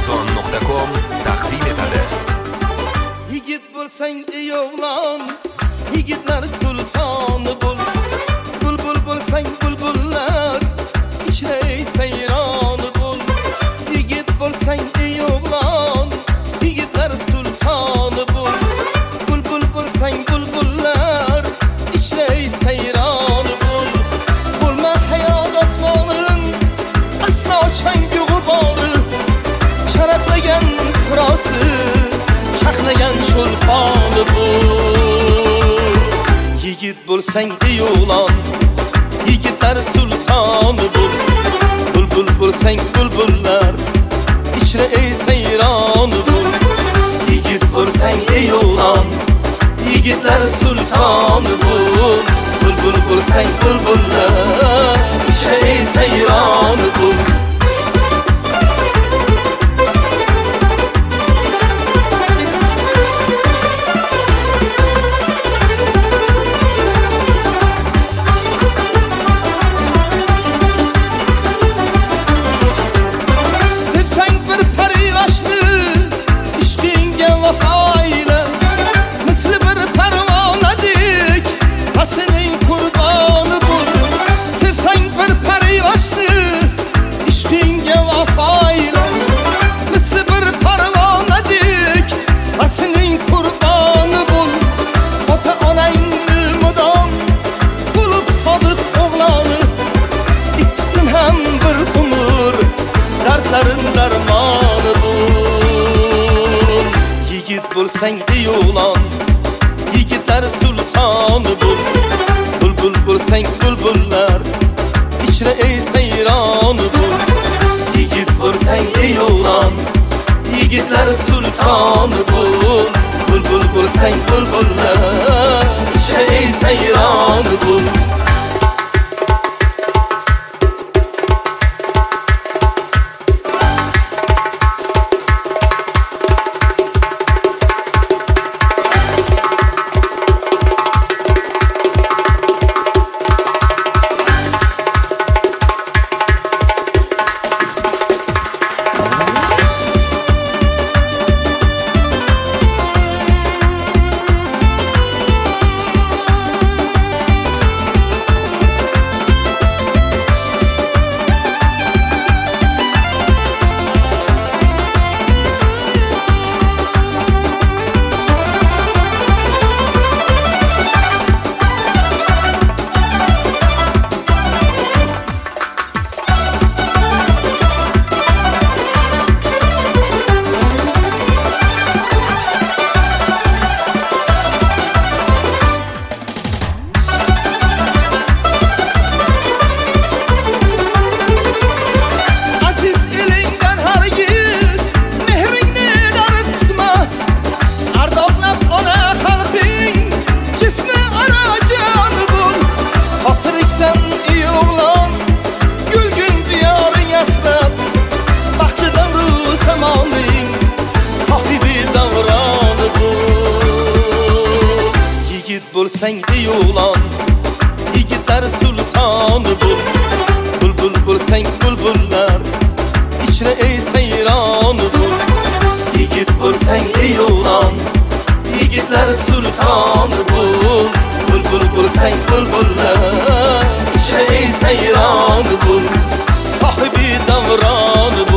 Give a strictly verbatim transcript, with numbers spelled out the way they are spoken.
arzon nuqta com taqdim etadi. Yigit bo'lsang ey o'g'lon, yigitlar sultoni bo'l. Bulbul bo'lsang bulbullar ichra sayroni bo'l. Yigit bo'lsang ey o'g'lon, yigitlar sultoni bo'l. Bulbul bo'lsang bulbullar ichra sayroni bo'l. Bo'lma hayot osmonin aslo changi g'ubori, sharaflagan misqrosi chaqnagan sho'lponi bo'l. Yigit bo'lsang ey o'g'lon, yigitlar sultoni bo'l. Bulbul bo'lsang bulbullar ichra sayroni bo'l. Yigit bo'lsang ey o'g'lon, yigitlar sultoni bo'l. Bulbul bo'lsang bulbullar ichra sayroni bo'l. Darmanı bul. Yigit bo'lsang ey o'g'lon, yigitlar sultoni bo'l. Bulbul bo'lsang bulbullar ichra sayroni bo'l. Yigit bo'lsang ey o'g'lon, yigitlar sultoni bo'l. Bulbul bo'lsang bulbullar ichra sayroni bo'l. Bo'lsang ey o'g'lon, yigitlar sultoni bo'l. Bulbul bo'lsang bulbullar ichra sayroni bo'l. Yigit bo'lsang ey o'g'lon, yigitlar sultoni bo'l. Bulbul bo'lsang bulbullar ichra sayroni bo'l. Sohibi davroni